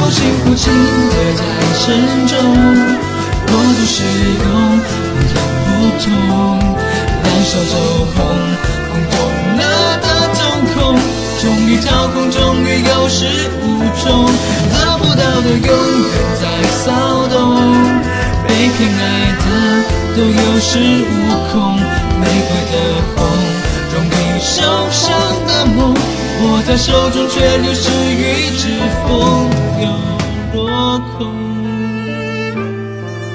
幸福情歌在沉重，过度使用不痒不痛，燃烧走红，空洞了的瞳孔，终于掏空，终于有始无终，得不到的永远在骚动，被偏爱的都有恃无恐，玫瑰的红，容易受伤的梦，握在手中却流失于指缝又落空。